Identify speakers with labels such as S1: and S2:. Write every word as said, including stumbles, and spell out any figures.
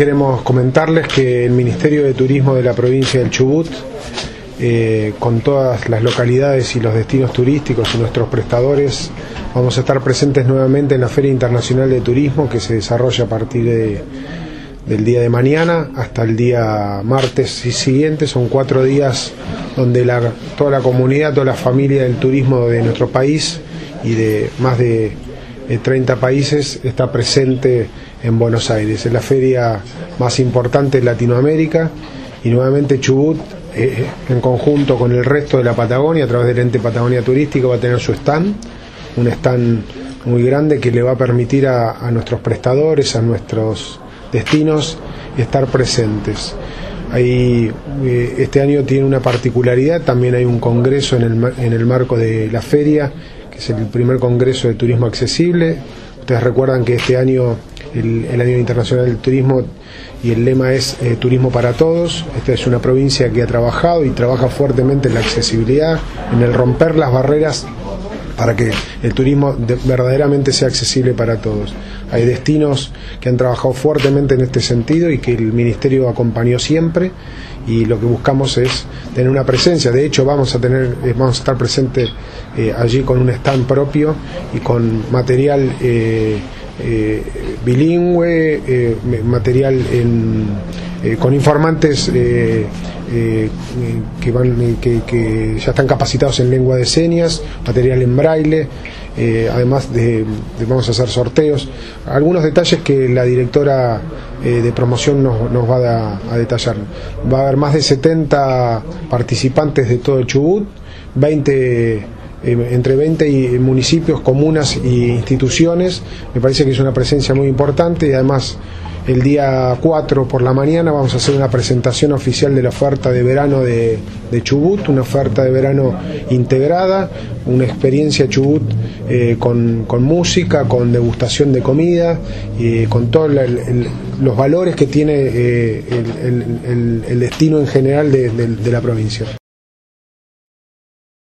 S1: queremos comentarles que el Ministerio de Turismo de la provincia del Chubut, eh, con todas las localidades y los destinos turísticos y nuestros prestadores, vamos a estar presentes nuevamente en la Feria Internacional de Turismo, que se desarrolla a partir de, del día de mañana hasta el día martes siguiente. Son cuatro días donde la, toda la comunidad, toda la familia del turismo de nuestro país y de más de treinta países está presente en Buenos Aires. Es la feria más importante de Latinoamérica y nuevamente Chubut, eh, en conjunto con el resto de la Patagonia, a través del ente Patagonia Turística, va a tener su stand, un stand muy grande que le va a permitir a, a nuestros prestadores, a nuestros destinos, estar presentes. Ahí, eh, este año tiene una particularidad, también hay un congreso en el, en el marco de la feria, que es el primer congreso de turismo accesible. Ustedes recuerdan que este año, el, el año internacional del turismo, y el lema es eh, turismo para todos. Esta es una provincia que ha trabajado y trabaja fuertemente en la accesibilidad, en el romper las barreras para que el turismo de, verdaderamente sea accesible para todos. Hay destinos que han trabajado fuertemente en este sentido y que el Ministerio acompañó siempre, y lo que buscamos es tener una presencia. De hecho, vamos a tener, eh, vamos a estar presentes eh, allí con un stand propio y con material eh, eh, bilingüe, eh, material en, eh, con informantes eh, eh, que, van, que, que ya están capacitados en lengua de señas, material en braille. Eh, además de, de vamos a hacer sorteos, algunos detalles que la directora eh, de promoción nos, nos va a, a detallar. Va a haber más de setenta participantes de todo el Chubut, veinte, eh, entre veinte y municipios, comunas e instituciones. Me parece que es una presencia muy importante, y además el día cuatro por la mañana vamos a hacer una presentación oficial de la oferta de verano de, de Chubut, una oferta de verano integrada, una experiencia Chubut eh, con, con música, con degustación de comida, eh, con todos los valores que tiene eh, el, el, el, el destino en general de, de, de la provincia.